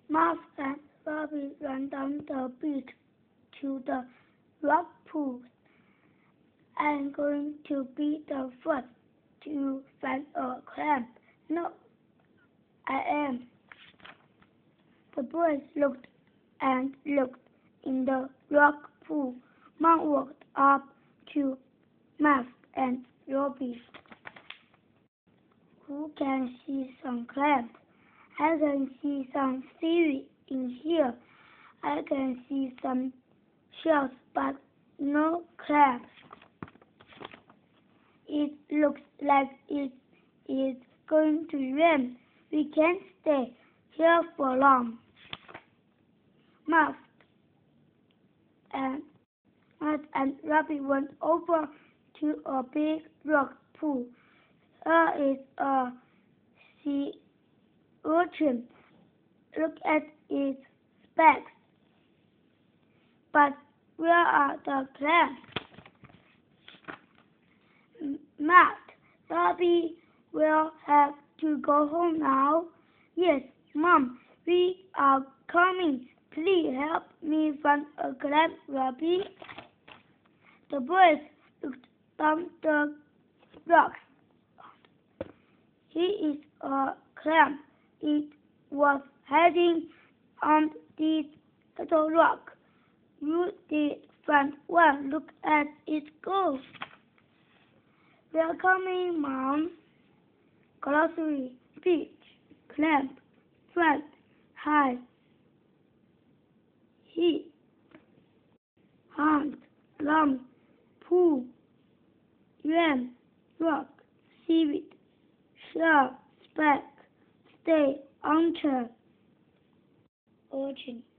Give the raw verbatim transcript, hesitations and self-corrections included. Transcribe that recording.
Mouse and Robbie ran down the beach to the rock pool. I'm going to be the first to find a clam. No, I am. The boys looked and looked in the rock pool. Mom walked up to Mouse and Robbie. Who can see some clams? I can see some seaweed in here. I can see some shells, but no clams. It looks like it is going to rain. We can't stay here for long. Mouse and Mouse and Robbie went over to a big rock pool. There is a sea urchin. Look at its specks. But where are the clams? Matt, Robbie will have to go home now. Yes, Mom, we are coming. Please help me find a clam, Robbie. The boys looked down the rocks. Here is a clam. It was hiding on this little rock. You did find one. Look at it go. We are coming, Mom. Glossary, beach, clam, front, high, heat, hunt, lump, pool, rain, rock, seaweed, shell, speck, stay, armchair, urchin.